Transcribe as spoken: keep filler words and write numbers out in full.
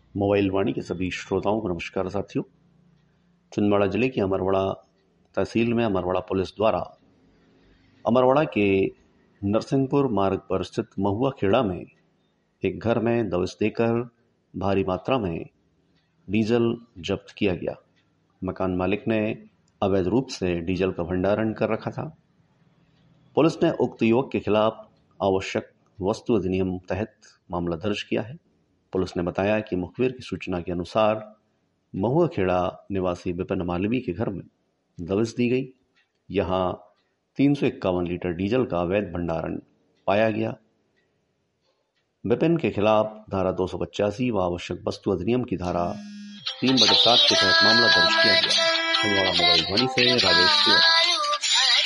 Mobile वाणी के सभी श्रोताओं को नमस्कार साथियों। छिंदवाड़ा जिले की अमरवाड़ा तहसील में अमरवाड़ा पुलिस द्वारा अमरवाड़ा के नरसिंहपुर मार्ग पर स्थित महुआ खेड़ा में एक घर में दबिश देकर भारी मात्रा में डीजल जब्त किया गया। मकान मालिक ने अवैध रूप से डीजल का भंडारण कर रखा था। पुलिस ने उक्त युवक के खिलाफ आवश्यक वस्तु अधिनियम तहत मामला दर्ज किया है। पुलिस ने बताया कि मुखबिर की सूचना के अनुसार महुआ खेड़ा निवासी विपिन मालवी के घर में दबिश दी गई। यहां तीन सौ इक्यावन लीटर डीजल का अवैध भंडारण पाया गया। विपिन के खिलाफ धारा दो सौ पचासी व आवश्यक वस्तु अधिनियम की धारा तीन बटे सात के तहत मामला दर्ज किया गया। छिंदवाड़ा मोबाइल वाणी से राजेश तिवारी।